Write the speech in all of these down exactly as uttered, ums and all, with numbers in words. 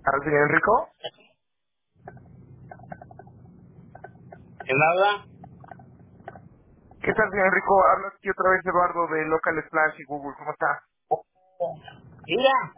¿Al señor Enrico? ¿En nada? ¿Qué tal, señor Enrico? Habla aquí otra vez Eduardo de Local Splash y Google. ¿Cómo está? Mira,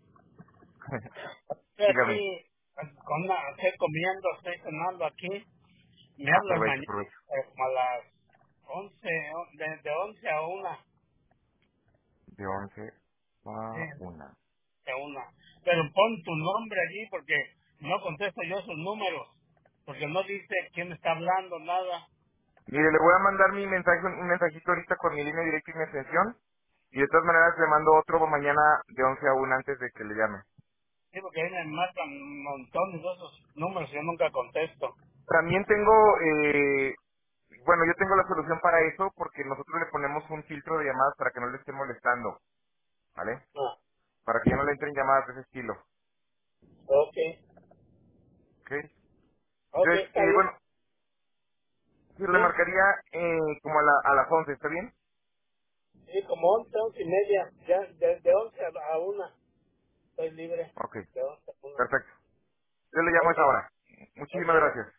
estoy Dígame. aquí con una, estoy comiendo, estoy cenando aquí. Me hablas Aprovecho, mañana aprovecho. eh, como a las once, o- de, de once a una. De once Sí, a una. de una. Pero pon tu nombre allí porque no contesto yo sus números. Porque no dice quién está hablando, nada. Mire, le voy a mandar mi mensaje, un mensajito ahorita con mi línea directa y mi extensión. Y de todas maneras le mando otro mañana de once a una antes de que le llame. Sí, porque ahí me matan montones de esos números y yo nunca contesto. También tengo, eh, bueno, yo tengo la solución para eso porque nosotros le ponemos un filtro de llamadas para que no le esté molestando, ¿vale? Ah, Para que ya no le entren llamadas de ese estilo, ok, ¿ok? ok, Entonces, está eh, bien. bueno, yo le Sí, marcaría eh, como a, la, a las once, ¿está bien? sí, como once, once y media. Ya, desde once a, a una. Estoy libre Ok, de once a una. perfecto. Yo le llamo a Ok, esa hora. ok, Muchísimas gracias.